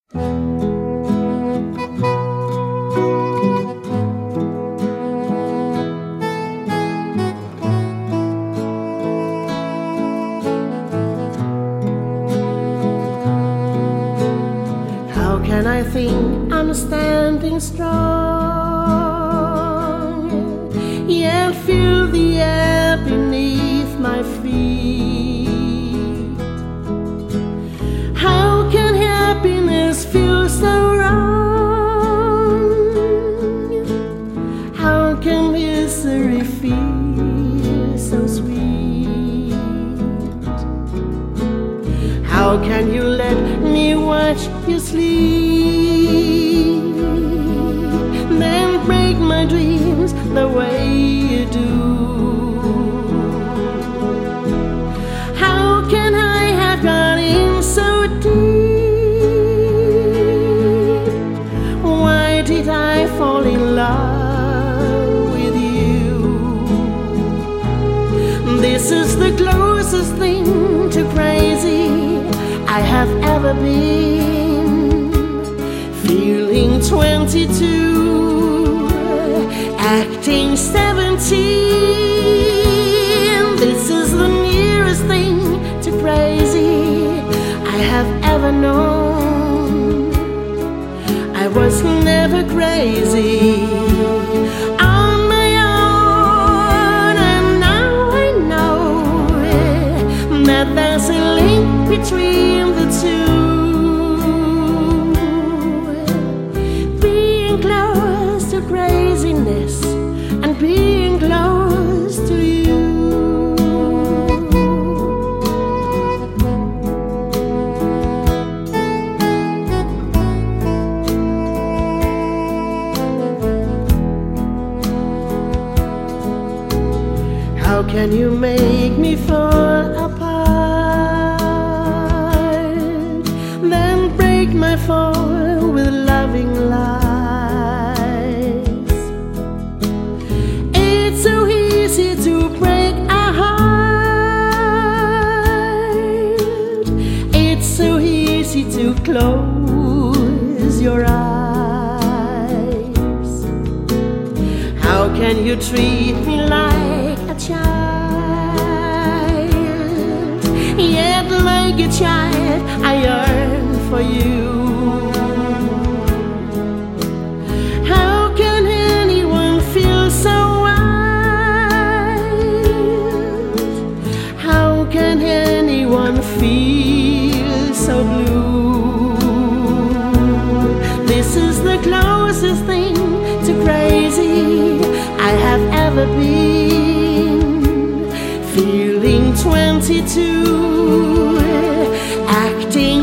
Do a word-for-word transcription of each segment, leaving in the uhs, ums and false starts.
How can I think I'm standing strong, yet feel the air beneath my feet? How can happiness feel so wrong? How can misery feel so sweet? How can you let me watch you sleep, then break my dreams the way you do? How can I have gone in so deep? Why did I fall in love with you? This is the closest thing to crazy I have ever been. Feeling twenty-two, acting seventeen. This is the nearest thing to crazy I have ever known. I was never crazy on my own, and now I know that there's a link between the two. Being close to craziness and being close to you. How can you make me fall apart, then break my fall with loving lies? It's so easy to break a heart. It's so easy to close your eyes. How can you treat me like a child, yet like a child I yearn for you? How can anyone feel so wild? How can anyone feel so blue? This is the closest thing to crazy I have ever been. Feeling twenty-two, acting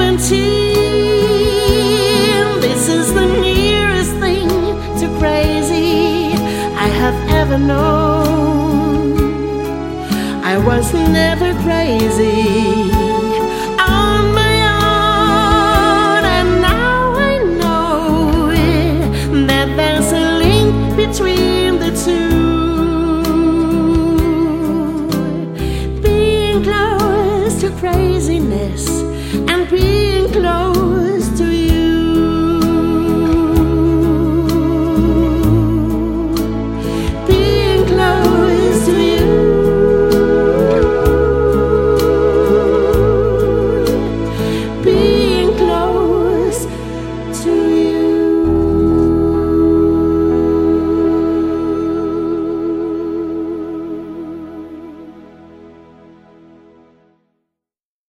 seventeen. This is the nearest thing to crazy I have ever known. I was never crazy